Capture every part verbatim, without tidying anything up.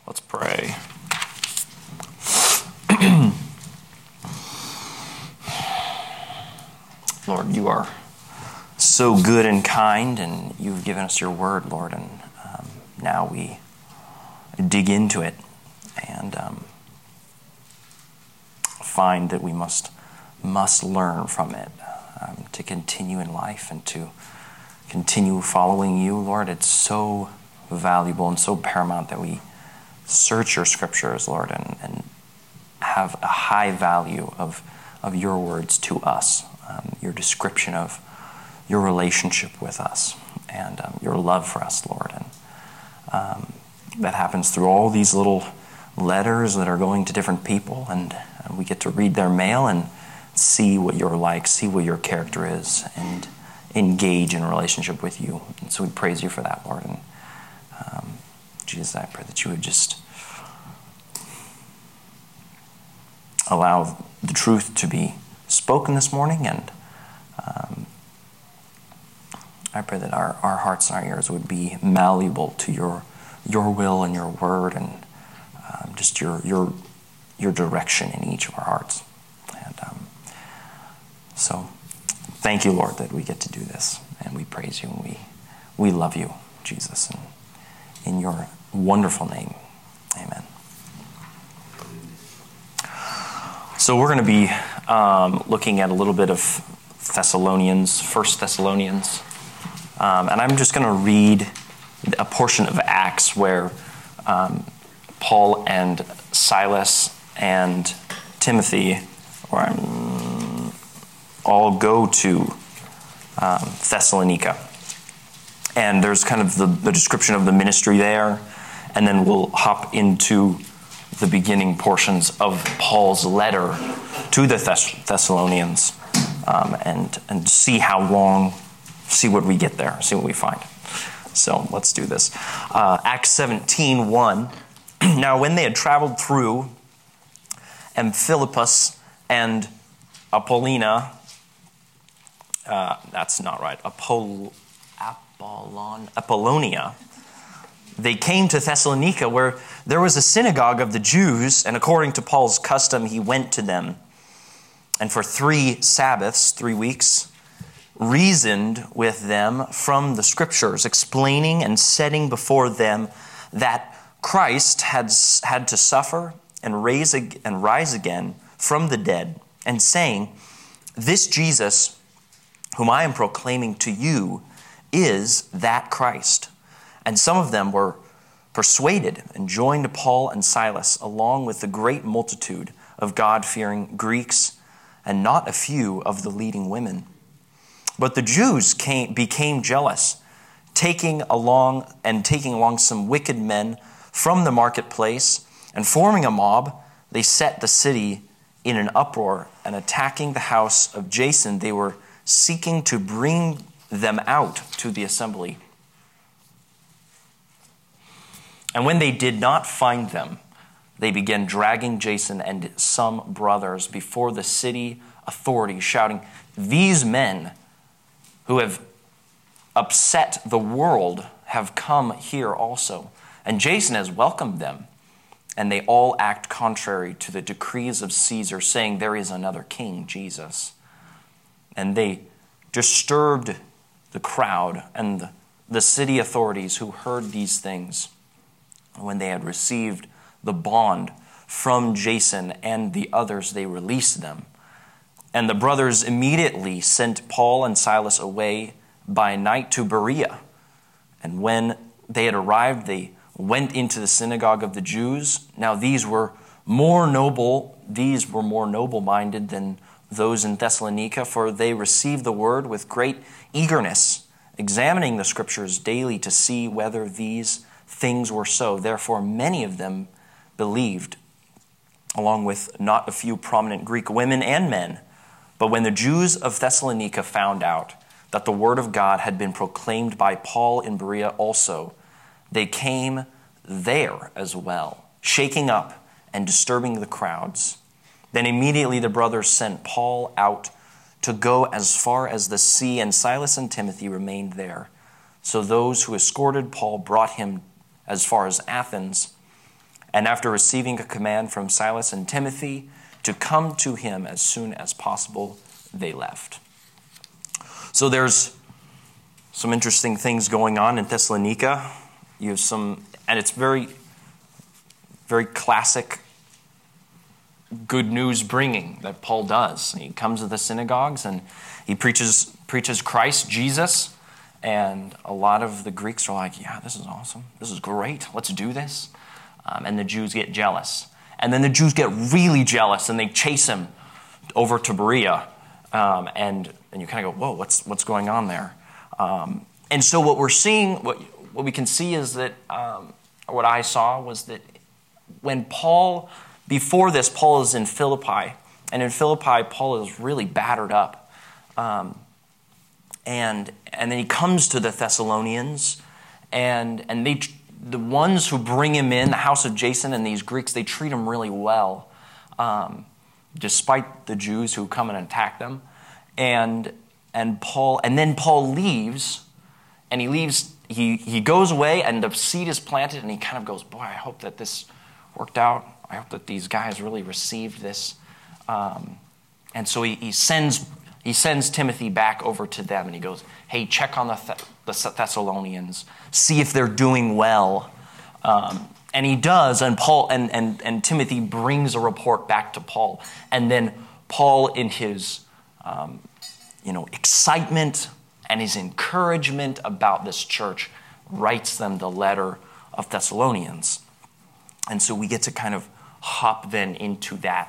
Let's pray. Lord, you are so good and kind, and you've given us your word, Lord, and um, now we dig into it and um, find that we must must learn from it um, to continue in life and to continue following you, Lord. It's so valuable and so paramount that we search your scriptures, Lord, and, and have a high value of, of your words to us, um, your description of your relationship with us and um, your love for us, Lord. And um, that happens through all these little letters that are going to different people, and, and we get to read their mail and see what you're like, see what your character is, and engage in a relationship with you. And so we praise you for that, Lord. And um, Jesus, I pray that you would just allow the truth to be spoken this morning, and um, I pray that our, our hearts and our ears would be malleable to your your will and your word, and um, just your your your direction in each of our hearts. And um, so, thank you, Lord, that we get to do this, and we praise you, and we we love you, Jesus, and in your wonderful name, amen. So we're going to be um, looking at a little bit of Thessalonians, First Thessalonians, um, and I'm just going to read a portion of Acts where um, Paul and Silas and Timothy, or um, all go to um, Thessalonica. And there's kind of the, the description of the ministry there, and then we'll hop into the beginning portions of Paul's letter to the Thess- Thessalonians um, and, and see how long, see what we get there, see what we find. So let's do this. Uh, Acts seventeen one. Now when they had traveled through Amphipolis and Apollina, uh, that's not right, Apol- Apollon, Apollonia, they came to Thessalonica, where there was a synagogue of the Jews, and according to Paul's custom, he went to them. And for three Sabbaths, three weeks, reasoned with them from the Scriptures, explaining and setting before them that Christ had, had to suffer and raise and rise again from the dead, and saying, "This Jesus, whom I am proclaiming to you, is that Christ." And some of them were persuaded and joined Paul and Silas, along with the great multitude of God-fearing Greeks, and not a few of the leading women. But the Jews came, became jealous, taking along and taking along some wicked men from the marketplace, and forming a mob, they set the city in an uproar, and attacking the house of Jason, they were seeking to bring them out to the assembly. And when they did not find them, they began dragging Jason and some brothers before the city authorities, shouting, "These men who have upset the world have come here also, and Jason has welcomed them. And they all act contrary to the decrees of Caesar, saying there is another king, Jesus." And they disturbed the crowd and the city authorities who heard these things. When they had received the bond from Jason and the others, they released them. And the brothers immediately sent Paul and Silas away by night to Berea. And when they had arrived, they went into the synagogue of the Jews. Now these were more noble, these were more noble-minded than those in Thessalonica, for they received the word with great eagerness, examining the scriptures daily to see whether these things were so. Therefore, many of them believed, along with not a few prominent Greek women and men. But when the Jews of Thessalonica found out that the word of God had been proclaimed by Paul in Berea also, they came there as well, shaking up and disturbing the crowds. Then immediately the brothers sent Paul out to go as far as the sea, and Silas and Timothy remained there. So those who escorted Paul brought him as far as Athens, And after receiving a command from Silas and Timothy to come to him as soon as possible, they left. So there's some interesting things going on in Thessalonica. You have some, and it's very, very classic good news bringing that Paul does. He comes to the synagogues and he preaches preaches Christ, Jesus, and a lot of the Greeks are like, yeah, this is awesome. This is great. Let's do this. Um, and the Jews get jealous. And then the Jews get really jealous and they chase him over to Berea. Um, and, and you kind of go, whoa, what's what's going on there? Um, and so what we're seeing, what, what we can see is that, um, what I saw was that when Paul, before this, Paul is in Philippi. And in Philippi, Paul is really battered up. Um, and and then he comes to the Thessalonians, and and they the ones who bring him in, the house of Jason and these Greeks, they treat him really well, um, despite the Jews who come and attack them. And and Paul and then Paul leaves, and he leaves. He he goes away, and the seed is planted, and he kind of goes, boy, I hope that this worked out. I hope that these guys really received this. Um, and so he, he sends he sends Timothy back over to them, and he goes, hey, check on the, Th- the Thessalonians, see if they're doing well. Um, and he does, and Paul and, and, and Timothy brings a report back to Paul. And then Paul, in his um, you know excitement and his encouragement about this church, writes them the letter of Thessalonians. And so we get to kind of hop then into that.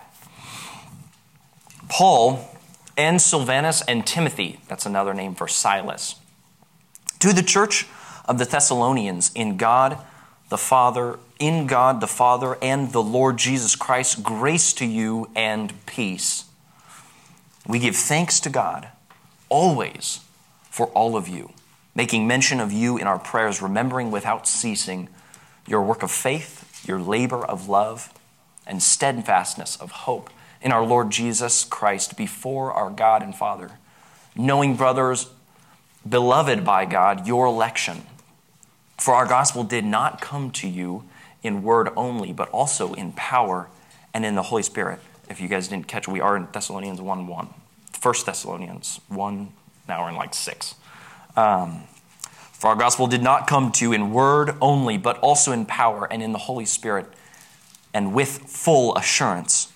Paul and Silvanus and Timothy, that's another name for Silas, to the church of the Thessalonians in God the Father, in God the Father and the Lord Jesus Christ, grace to you and peace. We give thanks to God always for all of you, making mention of you in our prayers, remembering without ceasing your work of faith, your labor of love, and steadfastness of hope in our Lord Jesus Christ before our God and Father, knowing, brothers, beloved by God, your election. For our gospel did not come to you in word only, but also in power and in the Holy Spirit. If you guys didn't catch, we are in Thessalonians one one. First Thessalonians one, now we're in like six. Um, For our gospel did not come to you in word only, but also in power and in the Holy Spirit, and with full assurance.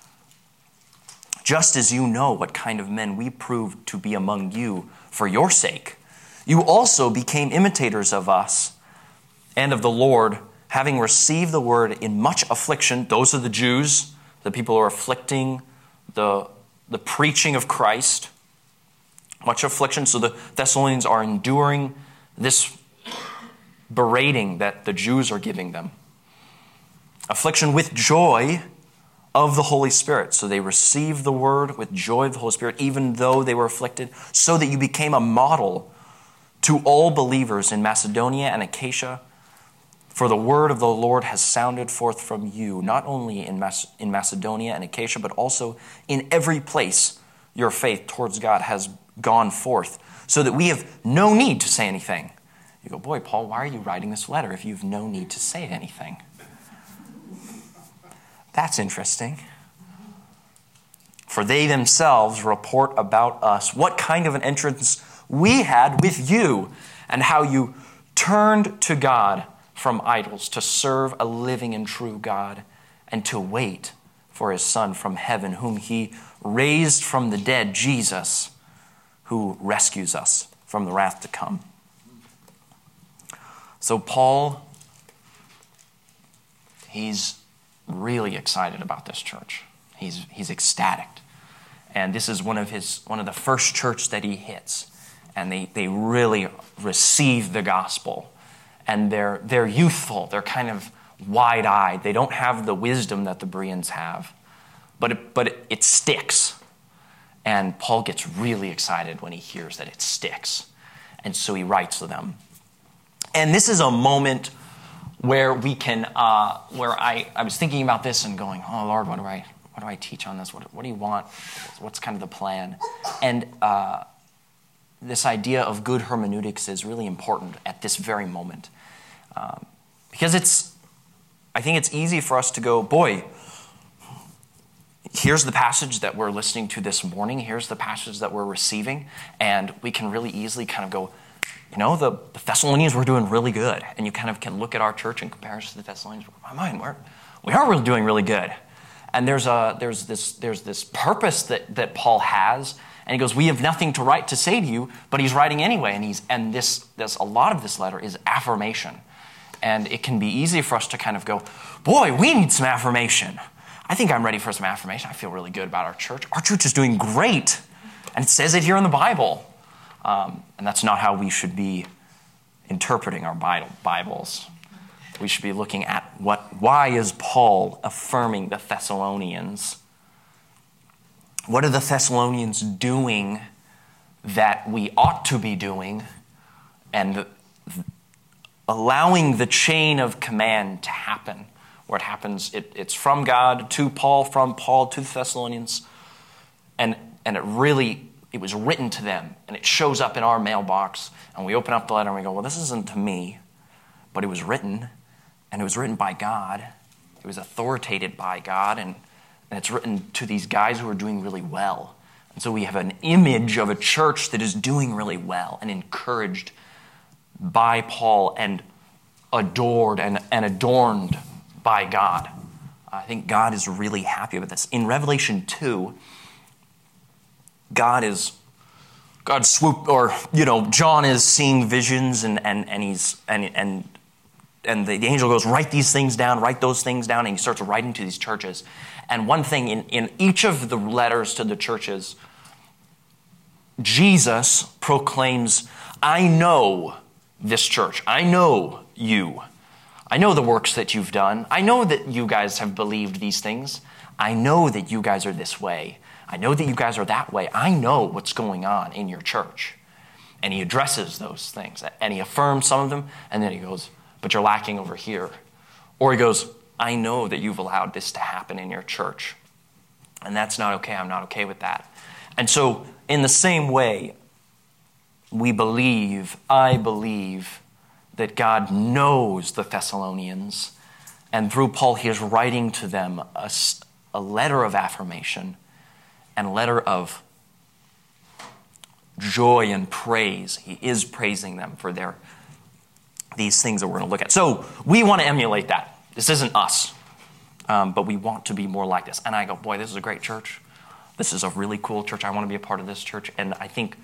Just as you know what kind of men we proved to be among you for your sake, you also became imitators of us and of the Lord, having received the word in much affliction. Those are the Jews, the people who are afflicting the, the preaching of Christ. Much affliction. So the Thessalonians are enduring this berating that the Jews are giving them. Affliction with joy of the Holy Spirit. So they received the word with joy of the Holy Spirit, even though they were afflicted, so that you became a model to all believers in Macedonia and Achaia. For the word of the Lord has sounded forth from you, not only in, Mas- in Macedonia and Achaia, but also in every place your faith towards God has gone forth, so that we have no need to say anything. You go, boy, Paul, why are you writing this letter if you have no need to say anything? That's interesting. For they themselves report about us what kind of an entrance we had with you, and how you turned to God from idols to serve a living and true God, and to wait for his Son from heaven, whom he raised from the dead, Jesus, who rescues us from the wrath to come. So Paul, he's really excited about this church. He's he's ecstatic. And this is one of his one of the first church that he hits. And they, they really receive the gospel. And they're they're youthful. They're kind of wide-eyed. They don't have the wisdom that the Bereans have. But it, but it, it sticks. And Paul gets really excited when he hears that it sticks. And so he writes to them. And this is a moment where we can, uh, where I, I was thinking about this and going, oh, Lord, what do I what do I teach on this? What, what do you want? What's kind of the plan? And uh, this idea of good hermeneutics is really important at this very moment. Um, because it's I think it's easy for us to go, boy, here's the passage that we're listening to this morning. Here's the passage that we're receiving. And we can really easily kind of go, you know, the, the Thessalonians were doing really good. And you kind of can look at our church in comparison to the Thessalonians. My mind, we're, we are really doing really good. And there's a there's this there's this purpose that, that Paul has. And he goes, we have nothing to write to say to you, but he's writing anyway. And he's and this this a lot of this letter is affirmation. And it can be easy for us to kind of go, boy, we need some affirmation. I think I'm ready for some affirmation. I feel really good about our church. Our church is doing great. And it says it here in the Bible. Um, and that's not how we should be interpreting our Bibles. We should be looking at what, why is Paul affirming the Thessalonians? What are the Thessalonians doing that we ought to be doing? And allowing the chain of command to happen. Where it happens, it, it's from God to Paul, from Paul to the Thessalonians. And, and it really, it was written to them. And it shows up in our mailbox. And we open up the letter and we go, well, this isn't to me. But it was written. And it was written by God. It was authoritated by God. And, and it's written to these guys who are doing really well. And so we have an image of a church that is doing really well and encouraged by Paul and adored and, and adorned by God. I think God is really happy with this. In Revelation two, God is, God swoop, or, you know, John is seeing visions and, and, and he's, and, and, and the, the angel goes, write these things down, write those things down, and he starts writing to these churches. And one thing in, in each of the letters to the churches, Jesus proclaims, I know this church. I know you. I know the works that you've done. I know that you guys have believed these things. I know that you guys are this way. I know that you guys are that way. I know what's going on in your church. And he addresses those things. And he affirms some of them. And then he goes, but you're lacking over here. Or he goes, I know that you've allowed this to happen in your church. And that's not okay. I'm not okay with that. And so in the same way, we believe, I believe, that God knows the Thessalonians. And through Paul, he is writing to them a, a letter of affirmation and a letter of joy and praise. He is praising them for their these things that we're going to look at. So we want to emulate that. This isn't us, um, but we want to be more like this. And I go, boy, this is a great church. This is a really cool church. I want to be a part of this church. And I think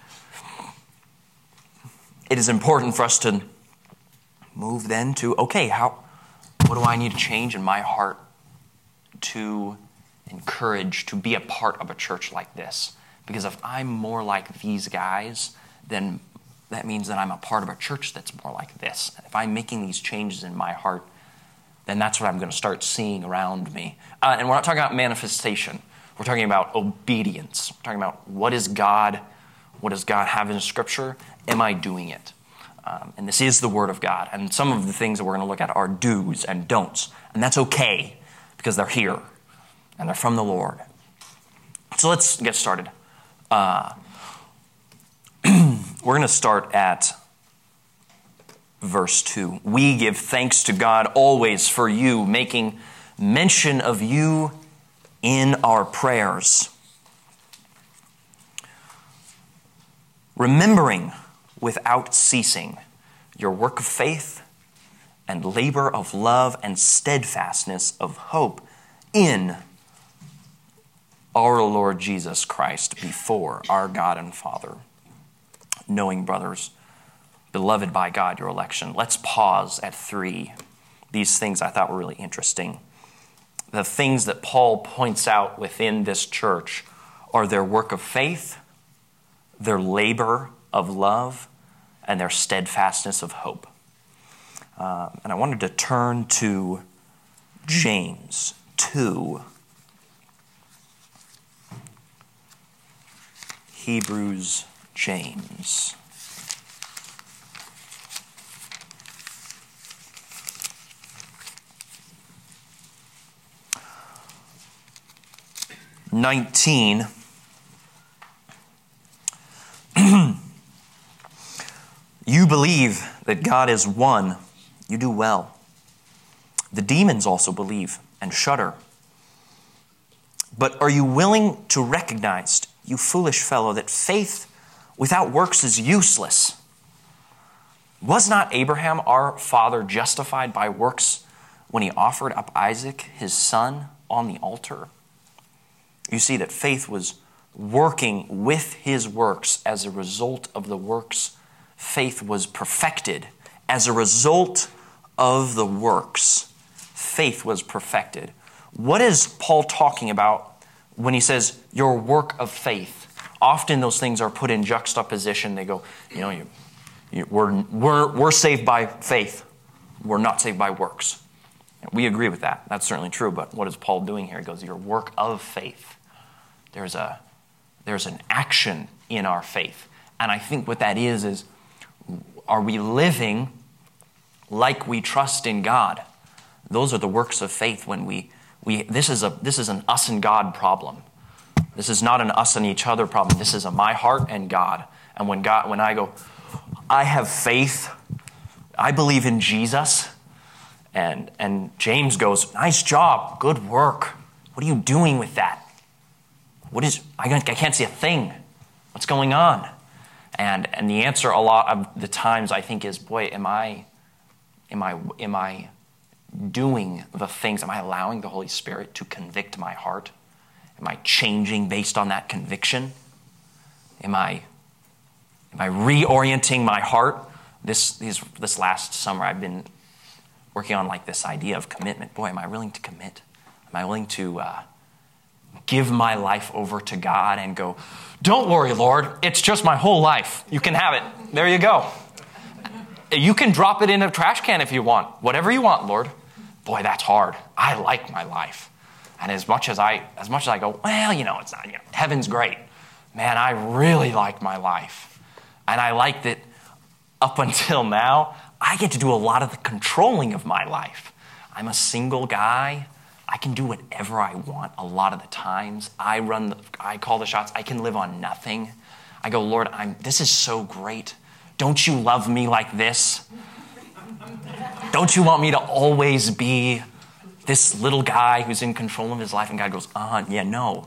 it is important for us to move then to, okay, how, what do I need to change in my heart to encourage, to be a part of a church like this? Because if I'm more like these guys, then that means that I'm a part of a church that's more like this. If I'm making these changes in my heart, then that's what I'm going to start seeing around me. Uh, and we're not talking about manifestation. We're talking about obedience. We're talking about what is God, what does God have in Scripture? Am I doing it? Um, and this is the Word of God. And some of the things that we're going to look at are do's and don'ts. And that's okay, because they're here, and they're from the Lord. So let's get started. Uh, we're going to start at verse two. We give thanks to God always for you, making mention of you in our prayers, remembering without ceasing your work of faith and labor of love and steadfastness of hope in our Lord Jesus Christ before our God and Father. Knowing, brothers, beloved by God, your election. Let's pause at three. These things I thought were really interesting. The things that Paul points out within this church are their work of faith, their labor of love, and their steadfastness of hope. Uh, and I wanted to turn to James two. Hebrews, James. nineteen. You believe that God is one. You do well. The demons also believe and shudder. But are you willing to recognize, you foolish fellow, that faith without works is useless? Was not Abraham, our father, justified by works when he offered up Isaac, his son, on the altar? You see that faith was working with his works. As a result of the works, faith was perfected. As a result of the works, faith was perfected. What is Paul talking about when he says your work of faith? Often those things are put in juxtaposition. They go, you know, you, you, we're, we're, we're saved by faith. We're not saved by works. We agree with that. That's certainly true. But what is Paul doing here? He goes, your work of faith. There's a there's an action in our faith. And I think what that is, is are we living like we trust in God? Those are the works of faith when we, we this is a this is an us and God problem. This is not an us and each other problem. This is a my heart and God. And when God when I go, I have faith, I believe in Jesus, and and James goes, nice job, good work. What are you doing with that? What is, I can't see a thing. What's going on? And and the answer a lot of the times I think is, boy, am I, am I, am I doing the things? Am I allowing the Holy Spirit to convict my heart? Am I changing based on that conviction? Am I, am I reorienting my heart? This these this last summer I've been working on like this idea of commitment. Boy, am I willing to commit? Am I willing to uh, give my life over to God and go, don't worry, Lord, it's just my whole life. You can have it. There you go. You can drop it in a trash can if you want. Whatever you want, Lord. Boy, that's hard. I like my life. And as much as I as much as I go, well, you know, it's not, you know, heaven's great. Man, I really like my life. And I like that up until now, I get to do a lot of the controlling of my life. I'm a single guy. I can do whatever I want a lot of the times. I run, the, I call the shots. I can live on nothing. I go, Lord, I'm, this is so great. Don't you love me like this? Don't you want me to always be this little guy who's in control of his life? And God goes, uh-huh, yeah, no.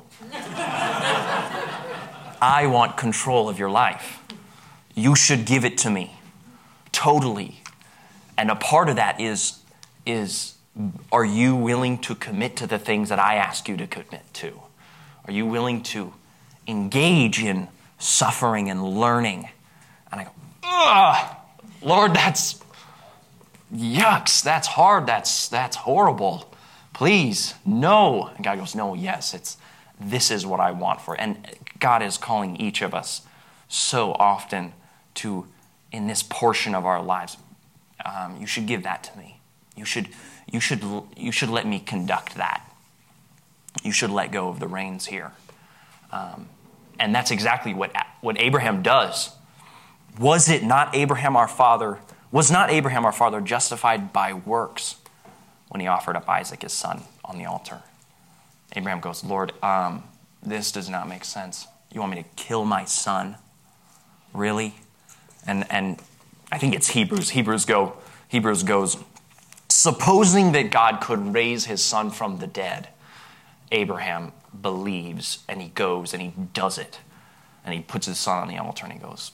I want control of your life. You should give it to me. Totally. And a part of that is, is, are you willing to commit to the things that I ask you to commit to? Are you willing to engage in suffering and learning? And I go, ugh, Lord, that's yucks. That's hard. That's that's horrible. Please, no. And God goes, no, yes, it's this is what I want for it. And God is calling each of us so often to, in this portion of our lives, um, you should give that to me. You should You should, you should let me conduct that. You should let go of the reins here. Um, and that's exactly what, what Abraham does. Was it not Abraham our father, was not Abraham our father justified by works when he offered up Isaac his son on the altar? Abraham goes, Lord, um, this does not make sense. You want me to kill my son? Really? And and I think it's Hebrews. Hebrews go, Hebrews goes, supposing that God could raise his son from the dead, Abraham believes, and he goes and he does it. And he puts his son on the altar and he goes,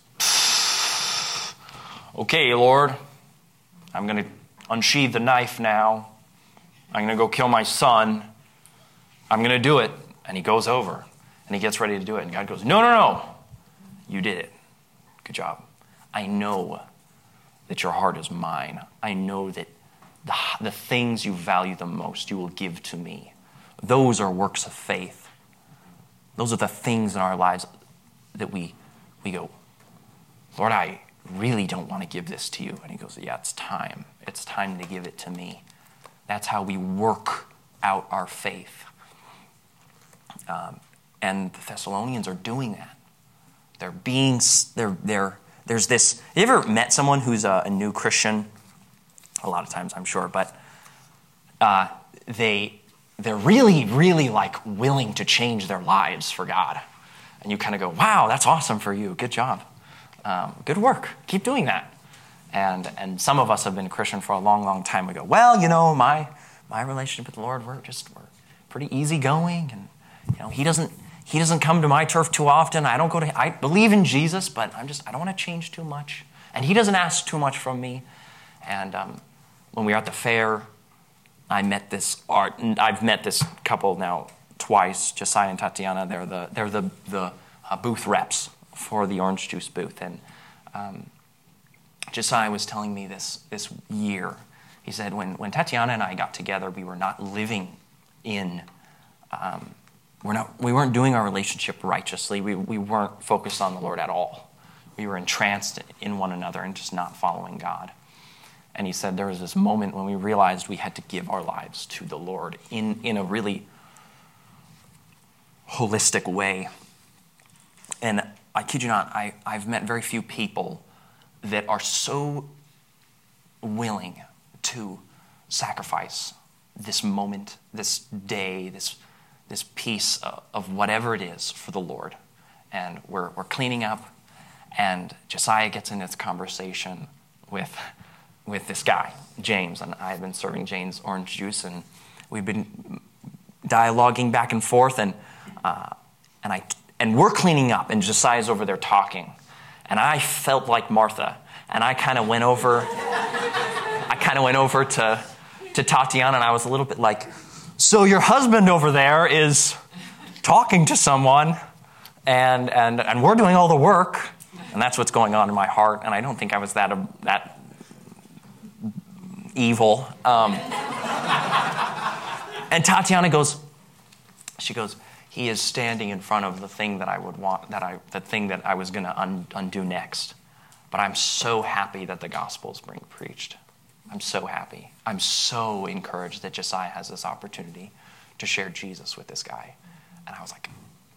okay, Lord, I'm going to unsheathe the knife now. I'm going to go kill my son. I'm going to do it. And he goes over and he gets ready to do it. And God goes, no, no, no. You did it. Good job. I know that your heart is mine. I know that The, the things you value the most, you will give to me. Those are works of faith. Those are the things in our lives that we we go, Lord, I really don't want to give this to you. And he goes, yeah, it's time. It's time to give it to me. That's how we work out our faith. Um, and the Thessalonians are doing that. They're being, they're, they're, there's this, have you ever met someone who's a, a new Christian? A lot of times, I'm sure, but uh, they, they're really, really like willing to change their lives for God. And you kind of go, wow, that's awesome for you. Good job. Um, good work. Keep doing that. And and some of us have been Christian for a long, long time. We go, well, you know, my my relationship with the Lord, we're just we're pretty easygoing, and you know, he doesn't he doesn't come to my turf too often. I don't go to. I believe in Jesus, but I'm just I don't want to change too much, and he doesn't ask too much from me. And um, when we were at the fair, I met this art. I've met this couple now twice, Josiah and Tatiana. They're the they're the the uh, booth reps for the orange juice booth, and um, Josiah was telling me this this year. He said when when Tatiana and I got together, we were not living in. Um, we're not. We weren't doing our relationship righteously. We we weren't focused on the Lord at all. We were entranced in one another and just not following God. And he said there was this moment when we realized we had to give our lives to the Lord in, in a really holistic way. And I kid you not, I, I've met very few people that are so willing to sacrifice this moment, this day, this, this piece of, of whatever it is for the Lord. And we're, we're cleaning up, and Josiah gets in this conversation with... with this guy, James, and I've been serving James orange juice, and we've been dialoguing back and forth, and uh, and I and we're cleaning up, and Josiah's over there talking, and I felt like Martha, and I kind of went over, I kind of went over to to Tatiana, and I was a little bit like, so your husband over there is talking to someone, and and and we're doing all the work, and that's what's going on in my heart, and I don't think I was that uh, that. evil. Um, and Tatiana goes, she goes, he is standing in front of the thing that I would want, that I, the thing that I was going to un, undo next. But I'm so happy that the gospel's being preached. I'm so happy. I'm so encouraged that Josiah has this opportunity to share Jesus with this guy. And I was like,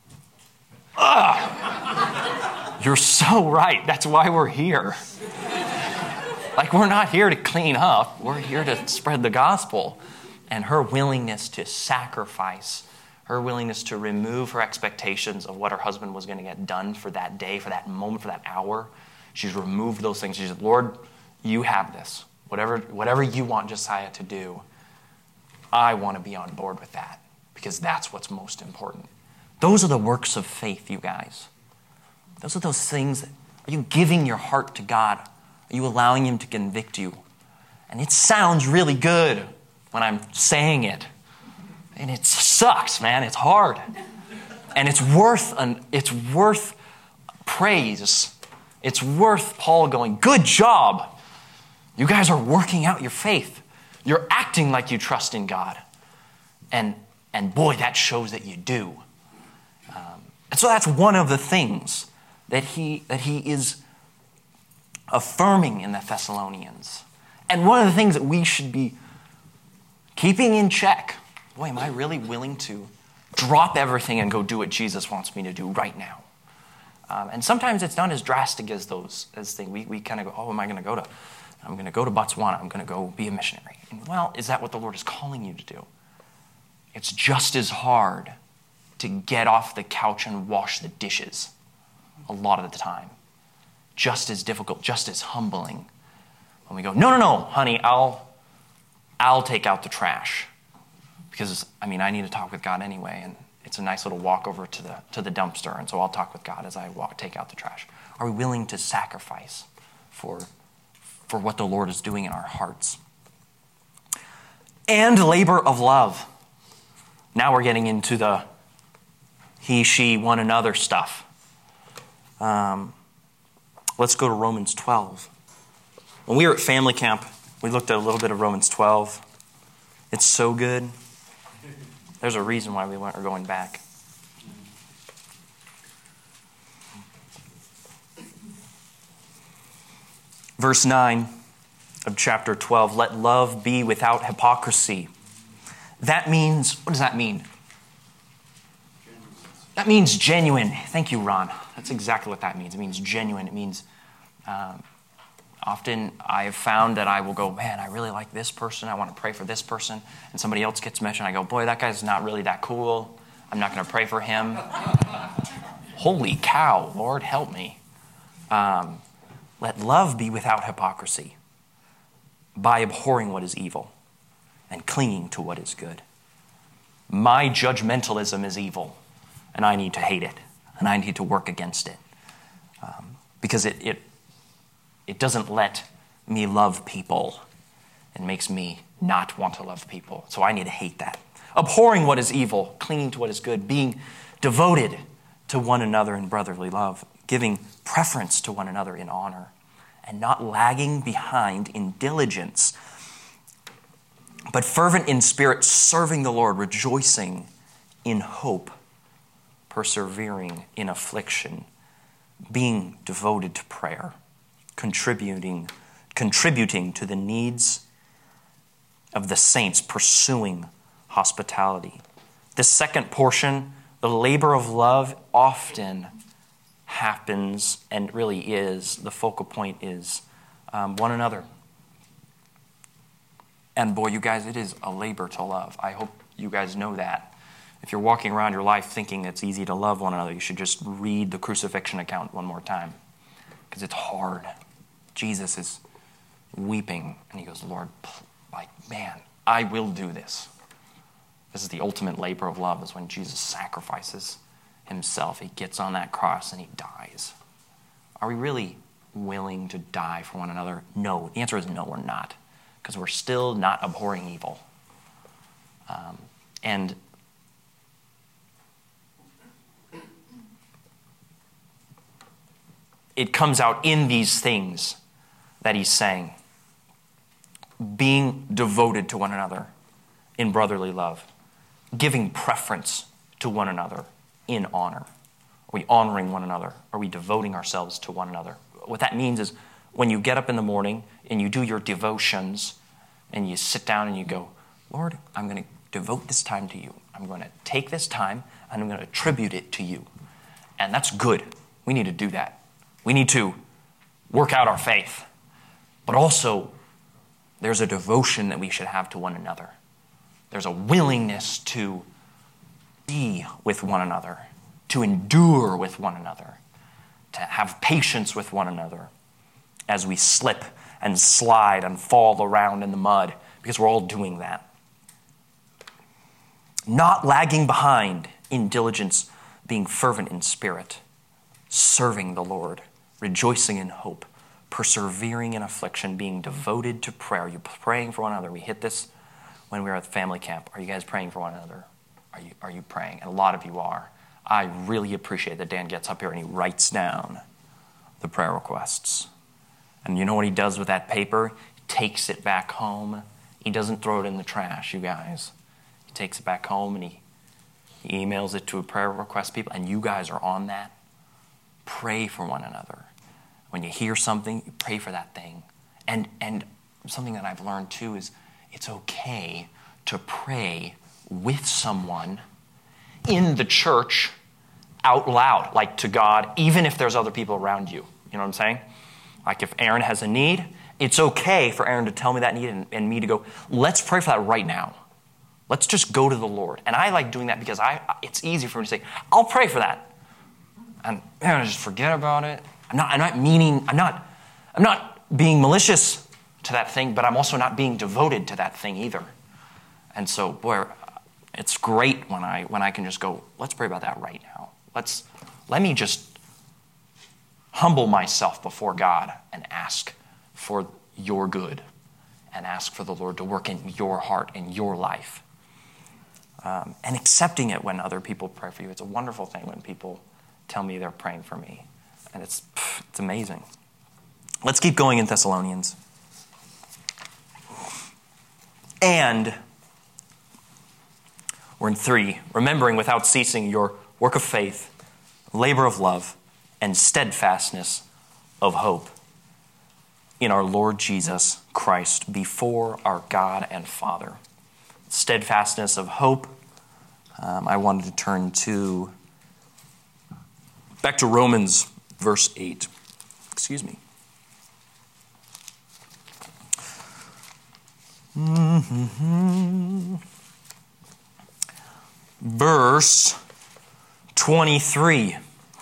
ah, you're so right. That's why we're here. Like, we're not here to clean up. We're here to spread the gospel. And her willingness to sacrifice, her willingness to remove her expectations of what her husband was going to get done for that day, for that moment, for that hour. She's removed those things. She said, Lord, you have this. Whatever, whatever you want Josiah to do, I want to be on board with that, because that's what's most important. Those are the works of faith, you guys. Those are those things. That, are you giving your heart to God? Are you allowing him to convict you? And it sounds really good when I'm saying it. And it sucks, man. It's hard. And it's worth an, it's worth praise. It's worth Paul going, good job. You guys are working out your faith. You're acting like you trust in God. And, and boy, that shows that you do. Um, and so that's one of the things that he, that he is affirming in the Thessalonians. And one of the things that we should be keeping in check. Boy, am I really willing to drop everything and go do what Jesus wants me to do right now? Um, and sometimes it's not as drastic as those as things. We, we kind of go, oh, am I going to go to, I'm going to go to Botswana. I'm going to go be a missionary. And well, is that what the Lord is calling you to do? It's just as hard to get off the couch and wash the dishes a lot of the time. Just as difficult, just as humbling. When we go, no, no, no, honey, I'll, I'll take out the trash. Because, I mean, I need to talk with God anyway, and it's a nice little walk over to the to the dumpster, and so I'll talk with God as I walk, take out the trash. Are we willing to sacrifice for, for what the Lord is doing in our hearts? And labor of love. Now we're getting into the he, she, one another stuff. Um... Let's go to Romans twelve. When we were at family camp, we looked at a little bit of Romans twelve. It's so good. There's a reason why we went, are going back. Verse nine of chapter twelve, let love be without hypocrisy. That means, what does that mean? That means genuine. Thank you, Ron. That's exactly what that means. It means genuine. It means um, often I have found that I will go, man, I really like this person. I want to pray for this person. And somebody else gets mentioned. I go, boy, that guy's not really that cool. I'm not going to pray for him. Holy cow, Lord, help me. Um, let love be without hypocrisy, by abhorring what is evil. and clinging to what is good. My judgmentalism is evil, and I need to hate it, and I need to work against it. Um, because it, it, it doesn't let me love people. It makes me not want to love people. So I need to hate that. Abhorring what is evil, clinging to what is good, being devoted to one another in brotherly love, giving preference to one another in honor, and not lagging behind in diligence, but fervent in spirit, serving the Lord, rejoicing in hope, persevering in affliction, being devoted to prayer, contributing, contributing to the needs of the saints, pursuing hospitality. The second portion, the labor of love, often happens and really is, the focal point is um, one another. And boy, you guys, it is a labor to love. I hope you guys know that. If you're walking around your life thinking it's easy to love one another, you should just read the crucifixion account one more time, because it's hard. Jesus is weeping, and he goes, Lord, like, man, I will do this. This is the ultimate labor of love, is when Jesus sacrifices himself. He gets on that cross and he dies. Are we really willing to die for one another? No. The answer is no, we're not, because we're still not abhorring evil. Um, and it comes out in these things that he's saying. Being devoted to one another in brotherly love. Giving preference to one another in honor. Are we honoring one another? Are we devoting ourselves to one another? What that means is when you get up in the morning and you do your devotions and you sit down and you go, Lord, I'm going to devote this time to you. I'm going to take this time and I'm going to attribute it to you. And that's good. We need to do that. We need to work out our faith. But also, there's a devotion that we should have to one another. There's a willingness to be with one another, to endure with one another, to have patience with one another as we slip and slide and fall around in the mud, because we're all doing that. Not lagging behind in diligence, being fervent in spirit, serving the Lord, rejoicing in hope, persevering in affliction, being devoted to prayer. You're praying for one another. We hit this when we were at the family camp. Are you guys praying for one another? Are you, are you praying? And a lot of you are. I really appreciate that Dan gets up here and he writes down the prayer requests. And you know what he does with that paper? He takes it back home. He doesn't throw it in the trash, you guys. He takes it back home and he, he emails it to a prayer request people, and you guys are on that. Pray for one another. When you hear something, you pray for that thing. And and something that I've learned too is it's okay to pray with someone in the church out loud, like to God, even if there's other people around you. You know what I'm saying? Like if Aaron has a need, it's okay for Aaron to tell me that need and, and me to go, let's pray for that right now. Let's just go to the Lord. And I like doing that because I it's easy for me to say, I'll pray for that. And man, I just forget about it. I'm not, I'm not meaning, I'm not, I'm not being malicious to that thing, but I'm also not being devoted to that thing either. And so, boy, it's great when I when I can just go, let's pray about that right now. Let's let me just humble myself before God and ask for your good and ask for the Lord to work in your heart and your life. Um, and accepting it when other people pray for you. It's a wonderful thing when people tell me they're praying for me. And it's it's amazing. Let's keep going in Thessalonians. And we're in three. Remembering without ceasing your work of faith, labor of love, and steadfastness of hope in our Lord Jesus Christ before our God and Father. Steadfastness of hope. Um, I wanted to turn to back to Romans verse eight. Excuse me. Mm-hmm. Verse twenty-three.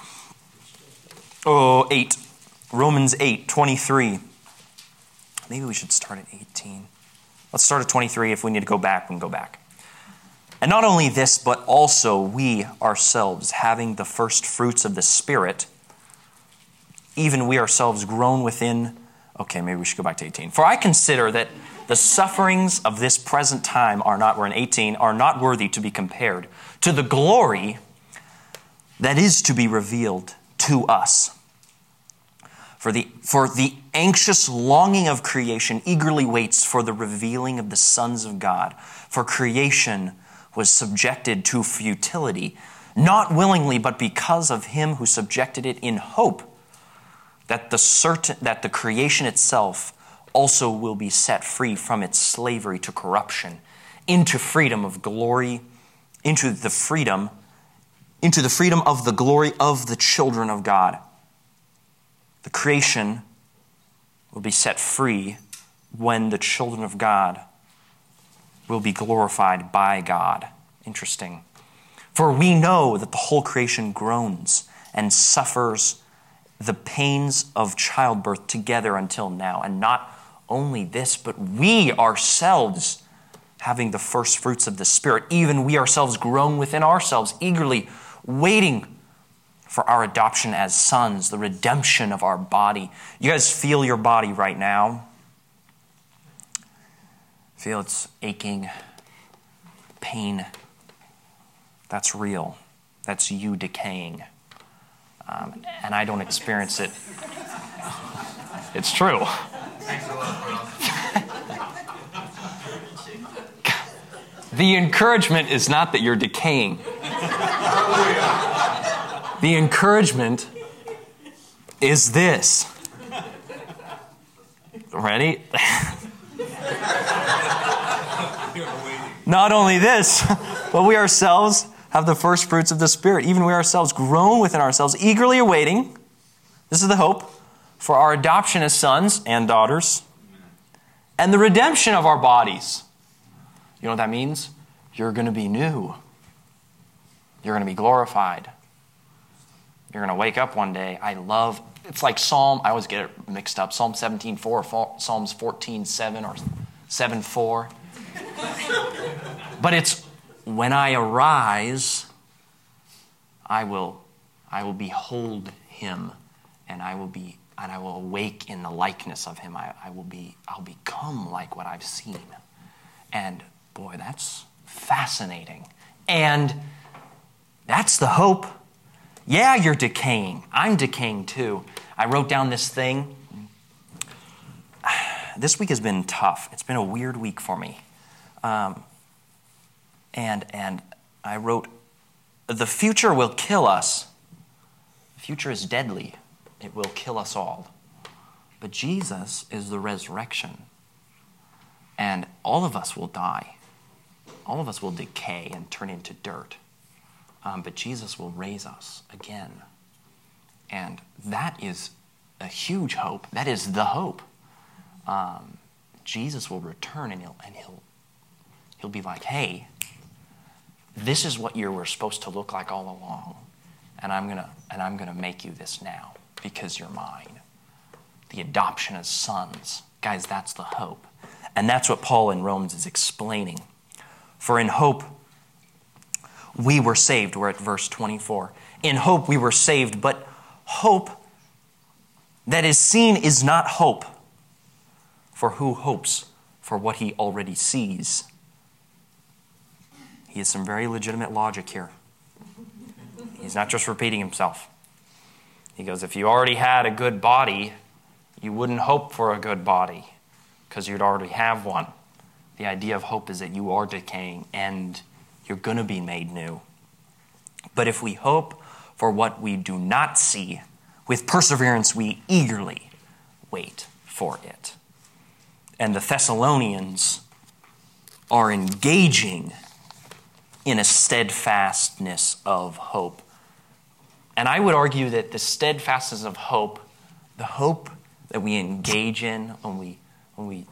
Oh, eight. Romans eight, twenty-three. Maybe we should start at eighteen. Let's start at twenty-three. If we need to go back, we can go back. And not only this, but also we ourselves, having the first fruits of the Spirit, even we ourselves grown within, okay, maybe we should go back to eighteen. For I consider that the sufferings of this present time are not, we're in eighteen, are not worthy to be compared to the glory that is to be revealed to us. For the, for the anxious longing of creation eagerly waits for the revealing of the sons of God. For creation was subjected to futility, not willingly, but because of him who subjected it in hope that the certain that the creation itself also will be set free from its slavery to corruption into freedom of glory, into the freedom, into the freedom of the glory of the children of God. The creation will be set free when the children of God will be glorified by God. Interesting. For we know that the whole creation groans and suffers the pains of childbirth together until now. And not only this, but we ourselves, having the first fruits of the Spirit, even we ourselves groan within ourselves, eagerly waiting for our adoption as sons, the redemption of our body. You guys feel your body right now? Feel it's aching, pain. That's real. That's you decaying. Um, and I don't experience it. It's true. Thanks a lot, bro. The encouragement is not that you're decaying. The encouragement is this. Ready? Not only this, but we ourselves have the first fruits of the Spirit. Even we ourselves groan within ourselves, eagerly awaiting, this is the hope, for our adoption as sons and daughters, and the redemption of our bodies. You know what that means? You're going to be new. You're going to be glorified. You're going to wake up one day. I love, it's like Psalm, I always get it mixed up, Psalm seventeen four, Psalms fourteen seven, or seven four. But it's, when I arise, I will, I will behold him, and I will be, and I will awake in the likeness of him. I, I will be, I'll become like what I've seen. And boy, that's fascinating. And that's the hope. Yeah, you're decaying. I'm decaying too. I wrote down this thing. This week has been tough. It's been a weird week for me. Um, and and I wrote, the future will kill us. The future is deadly. It will kill us all. But Jesus is the resurrection. And all of us will die. All of us will decay and turn into dirt. Um, but Jesus will raise us again. And that is a huge hope. That is the hope. Um, Jesus will return and he'll, and he'll, he'll be like, hey, this is what you were supposed to look like all along. And I'm gonna, and I'm gonna make you this now because you're mine. The adoption as sons. Guys, that's the hope. And that's what Paul in Romans is explaining. For in hope, we were saved. We're at verse twenty-four. In hope we were saved, but hope that is seen is not hope. For who hopes for what he already sees? He has some very legitimate logic here. He's not just repeating himself. He goes, if you already had a good body, you wouldn't hope for a good body because you'd already have one. The idea of hope is that you are decaying and you're going to be made new. But if we hope for what we do not see, with perseverance we eagerly wait for it. And the Thessalonians are engaging in a steadfastness of hope. And I would argue that the steadfastness of hope, the hope that we engage in when we, when we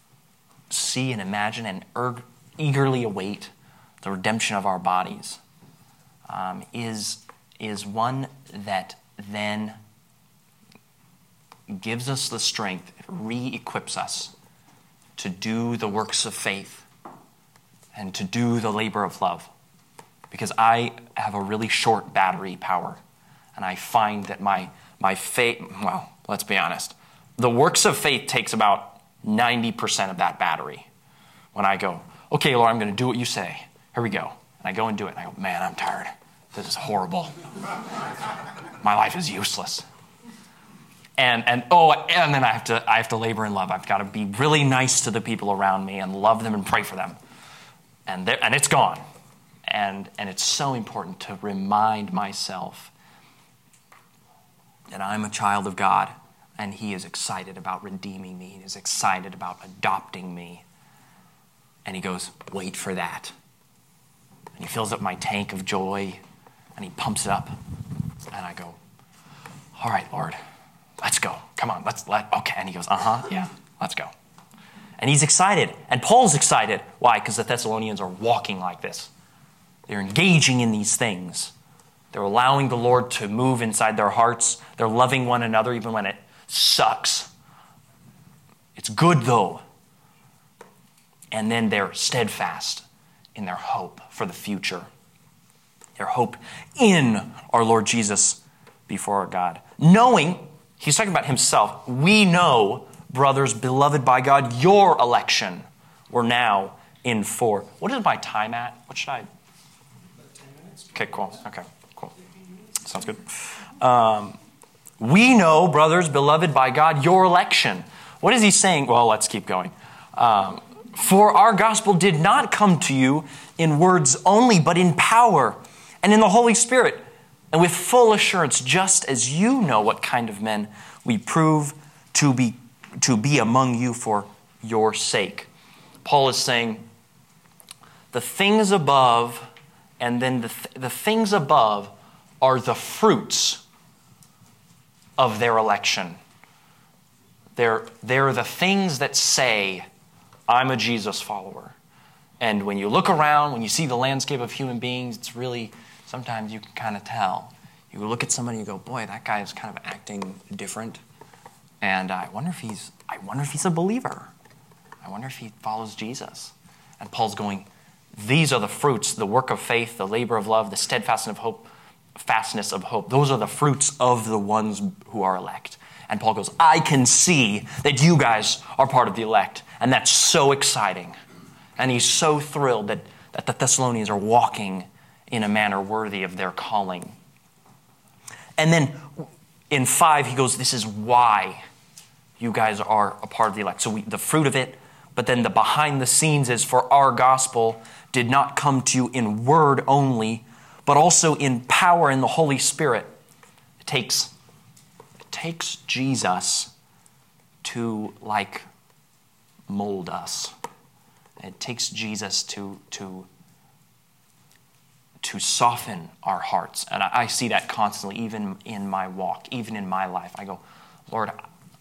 see and imagine and er- eagerly await the redemption of our bodies, um, is, is one that then gives us the strength, re-equips us to do the works of faith and to do the labor of love. Because I have a really short battery power. And I find that my, my faith, well, let's be honest. The works of faith takes about ninety percent of that battery. When I go, okay, Lord, I'm going to do what you say. Here we go. And I go and do it. And I go, man, I'm tired. This is horrible. My life is useless. And and oh, and then I have to I have to labor in love. I've got to be really nice to the people around me and love them and pray for them. And and it's gone. And and it's so important to remind myself that I'm a child of God, and He is excited about redeeming me. He is excited about adopting me. And He goes, wait for that. And He fills up my tank of joy, and He pumps it up. And I go, all right, Lord, let's go. Come on, let's let, okay. And He goes, uh-huh, yeah, let's go. And He's excited. And Paul's excited. Why? Because the Thessalonians are walking like this. They're engaging in these things. They're allowing the Lord to move inside their hearts. They're loving one another even when it sucks. It's good, though. And then they're steadfast in their hope for the future. Their hope in our Lord Jesus before our God. Knowing, he's talking about himself, we know, brothers, beloved by God, your election. We're now in for. What is my time at? What should I? Okay, cool. Okay, cool. Sounds good. Um, we know, brothers, beloved by God, your election. What is he saying? Well, let's keep going. Um, for our gospel did not come to you in words only, but in power and in the Holy Spirit, and with full assurance, just as you know what kind of men we prove to be to be among you for your sake. Paul is saying the things above, and then the, th- the things above are the fruits of their election. They're, they're the things that say, I'm a Jesus follower. And when you look around, when you see the landscape of human beings, it's really, sometimes you can kind of tell. You look at somebody and you go, boy, that guy is kind of acting different. And I wonder if he's, I wonder if he's a believer. I wonder if he follows Jesus. And Paul's going, these are the fruits, the work of faith, the labor of love, the steadfastness of hope, fastness of hope. Those are the fruits of the ones who are elect. And Paul goes, I can see that you guys are part of the elect. And that's so exciting. And he's so thrilled that, that the Thessalonians are walking in a manner worthy of their calling. And then in five, he goes, this is why you guys are a part of the elect. So we, the fruit of it, but then the behind the scenes is for our gospel did not come to you in word only, but also in power in the Holy Spirit. It takes, it takes Jesus to like mold us. It takes Jesus to, to, to soften our hearts. And I, I see that constantly, even in my walk, even in my life. I go, Lord,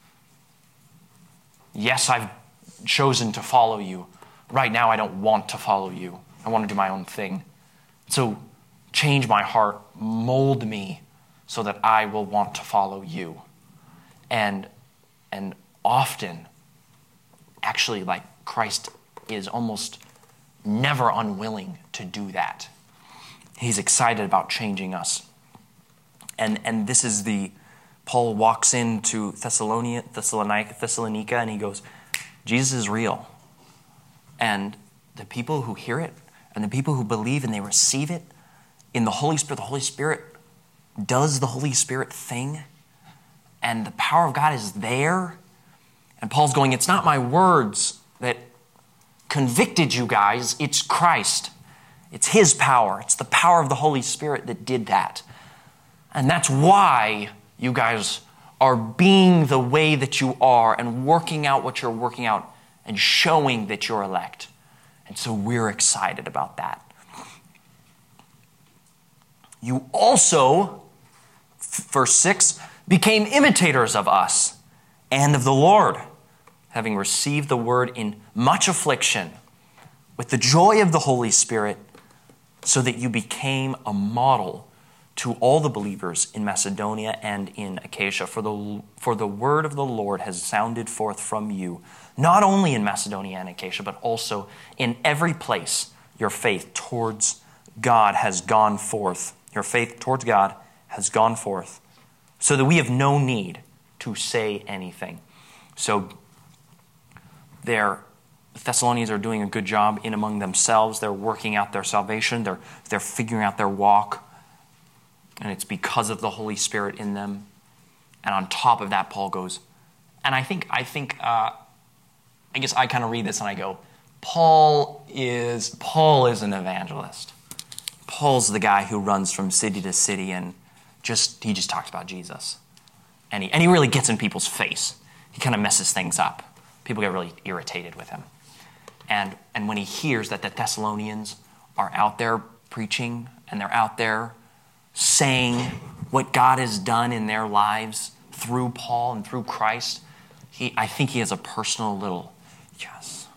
yes, I've chosen to follow you. Right now, I don't want to follow you. I want to do my own thing. So change my heart, mold me so that I will want to follow you. And, and often, actually, like Christ is almost never unwilling to do that. He's excited about changing us. And, and this is the, Paul walks into Thessalonica, Thessalonica, Thessalonica, and he goes, Jesus is real. And the people who hear it, and the people who believe and they receive it, in the Holy Spirit, the Holy Spirit does the Holy Spirit thing, and the power of God is there. And Paul's going, it's not my words that convicted you guys, it's Christ. It's His power. It's the power of the Holy Spirit that did that. And that's why you guys are being the way that you are and working out what you're working out and showing that you're elect. And so we're excited about that. You also, verse six, became imitators of us and of the Lord, having received the word in much affliction with the joy of the Holy Spirit, so that you became a model to all the believers in Macedonia and in Achaia, for the, for the word of the Lord has sounded forth from you, not only in Macedonia and Achaia, but also in every place your faith towards God has gone forth. Your faith towards God has gone forth, so that we have no need to say anything. So their Thessalonians are doing a good job in among themselves. They're working out their salvation. They're, they're figuring out their walk. And it's because of the Holy Spirit in them. And on top of that, Paul goes, and I think, I think, uh, I guess I kind of read this and I go, Paul is, Paul is an evangelist. Paul's the guy who runs from city to city and just, he just talks about Jesus. And he, and he really gets in people's face. He kind of messes things up. People get really irritated with him. And, and when he hears that the Thessalonians are out there preaching and they're out there saying what God has done in their lives through Paul and through Christ, he, I think he has a personal little, yes,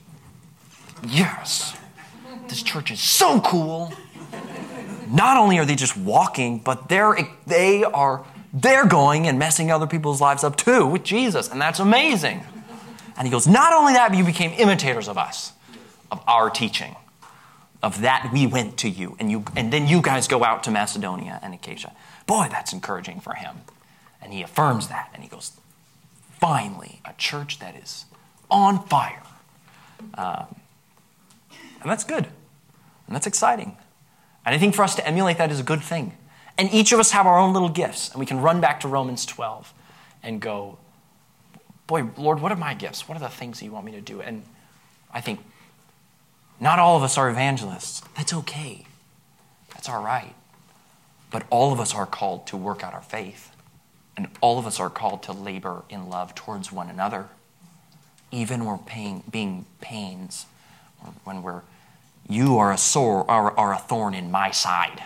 yes, this church is so cool. Not only are they just walking, but they're, they are, they're going and messing other people's lives up too with Jesus, and that's amazing. And he goes, not only that, but you became imitators of us, of our teaching. Of that we went to you, and you, and then you guys go out to Macedonia and Achaia. Boy, that's encouraging for him. And he affirms that, and he goes, finally, a church that is on fire. Um, and that's good, and that's exciting. And I think for us to emulate that is a good thing. And each of us have our own little gifts, and we can run back to Romans twelve and go, boy, Lord, what are my gifts? What are the things that you want me to do? And I think, not all of us are evangelists. That's okay. That's all right. But all of us are called to work out our faith. And all of us are called to labor in love towards one another. Even when we're paying, being pains, or when we're, you are a sore, are, are a thorn in my side.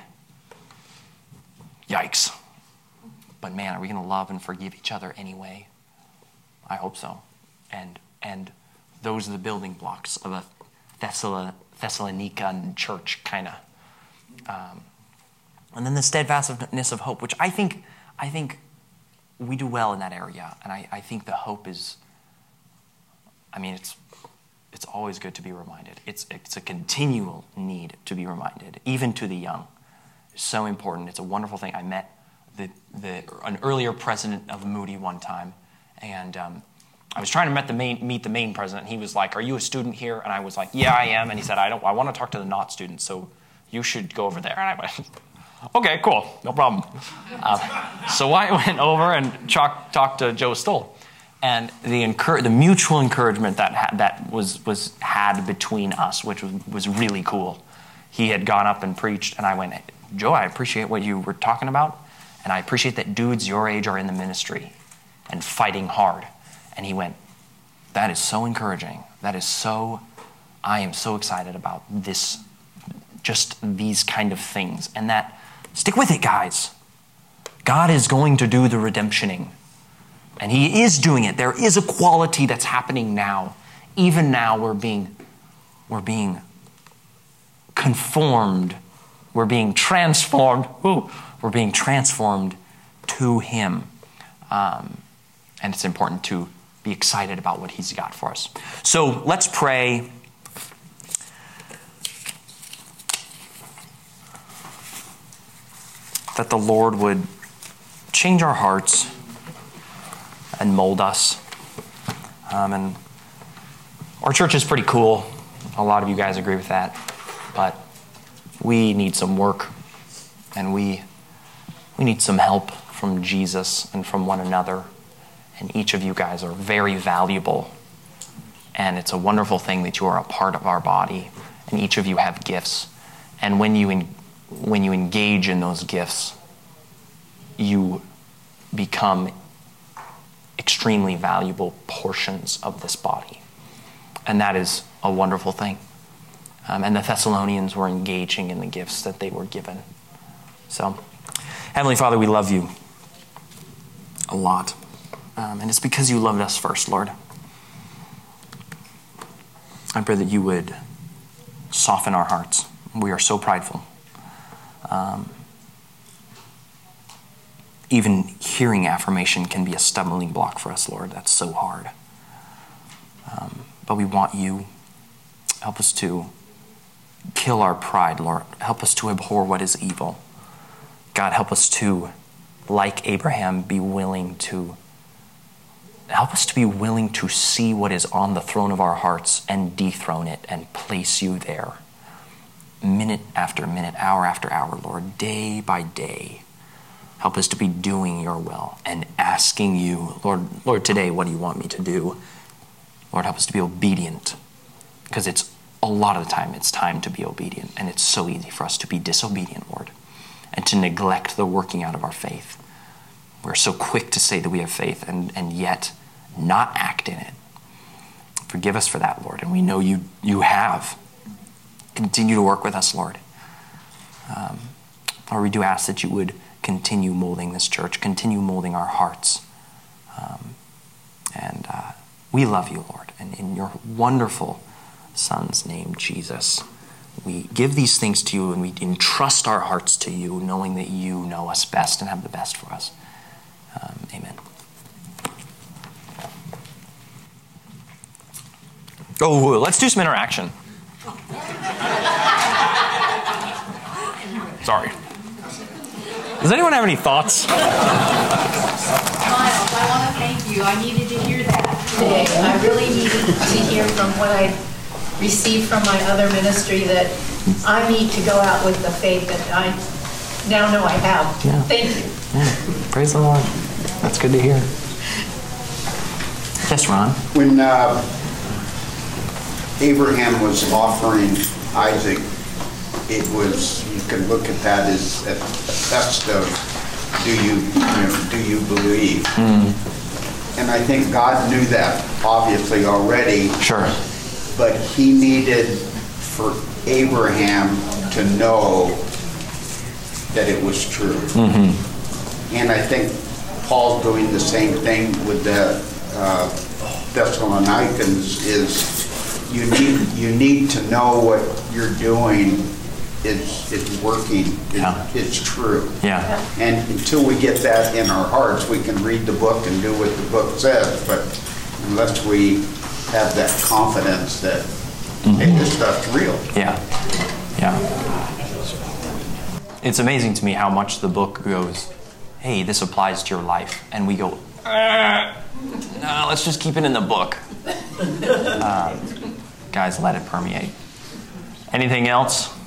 Yikes. But man, are we going to love and forgive each other anyway? I hope so. And, and those are the building blocks of a Thessalonican church, kind of. Um, and then the steadfastness of hope, which I think I think we do well in that area. And I, I think the hope is, I mean, it's it's always good to be reminded. It's it's a continual need to be reminded, even to the young. It's so important. It's a wonderful thing. I met the the an earlier president of Moody one time, and um, I was trying to meet the main meet the main president. He was like, "Are you a student here?" And I was like, "Yeah, I am." And he said, "I don't. I want to talk to the not students, so you should go over there." And I went, "Okay, cool, no problem." Uh, so I went over and talked talked to Joe Stoll, and the encour- the mutual encouragement that ha- that was was had between us, which was was really cool. He had gone up and preached, and I went, "Joe, I appreciate what you were talking about, and I appreciate that dudes your age are in the ministry and fighting hard." And he went, "That is so encouraging. That is so, I am so excited about this, just these kind of things." And that, stick with it, guys. God is going to do the redemptioning. And he is doing it. There is a quality that's happening now. Even now we're being, we're being conformed. We're being transformed. Ooh, we're being transformed to him. Um, and it's important to be excited about what he's got for us. So let's pray. That the Lord would change our hearts and mold us. Um, and our church is pretty cool. A lot of you guys agree with that. But we need some work. And we we need some help from Jesus and from one another. And each of you guys are very valuable. And it's a wonderful thing that you are a part of our body. And each of you have gifts. And when you en- when you engage in those gifts, you become extremely valuable portions of this body. And that is a wonderful thing. Um, and the Thessalonians were engaging in the gifts that they were given. So, Heavenly Father, we love you a lot. Um, and it's because you loved us first, Lord. I pray that you would soften our hearts. We are so prideful. Um, even hearing affirmation can be a stumbling block for us, Lord. That's so hard. Um, but we want you. Help us to kill our pride, Lord. Help us to abhor what is evil. God, help us to, like Abraham, be willing to, help us to be willing to see what is on the throne of our hearts and dethrone it and place you there. Minute after minute, hour after hour, Lord, day by day. Help us to be doing your will and asking you, Lord, Lord, today, what do you want me to do? Lord, help us to be obedient, because it's a lot of the time, it's time to be obedient, and it's so easy for us to be disobedient, Lord, and to neglect the working out of our faith. We're so quick to say that we have faith and, and yet not act in it. Forgive us for that, Lord, and we know you, you have. Continue to work with us, Lord. Um, Lord, we do ask that you would continue molding this church, continue molding our hearts. Um, and uh, we love you, Lord. And in your wonderful Son's name, Jesus, we give these things to you and we entrust our hearts to you, knowing that you know us best and have the best for us. Um, amen. Oh, let's do some interaction. Sorry. Does anyone have any thoughts? Miles, I want to thank you. I needed to hear that today. I really needed to hear from what I received from my other ministry, that I need to go out with the faith that I now know I have. Yeah. Thank you. Yeah. Praise the Lord. That's good to hear. Yes, Ron? When uh, Abraham was offering Isaac, it was, you can look at that as a test of, do you, you know, do you believe? Mm. And I think God knew that, obviously, already. Sure. But he needed for Abraham to know that it was true. Mm-hmm. And I think Paul's doing the same thing with the uh, Thessalonians, is you need, you need to know what you're doing is, is working, is, yeah. is true. Yeah. And until we get that in our hearts, we can read the book and do what the book says, but unless we have that confidence that, mm-hmm. hey, this stuff's real. Yeah. Yeah. It's amazing to me how much the book goes, hey, this applies to your life. And we go, uh, no, let's just keep it in the book. Uh, guys, let it permeate. Anything else?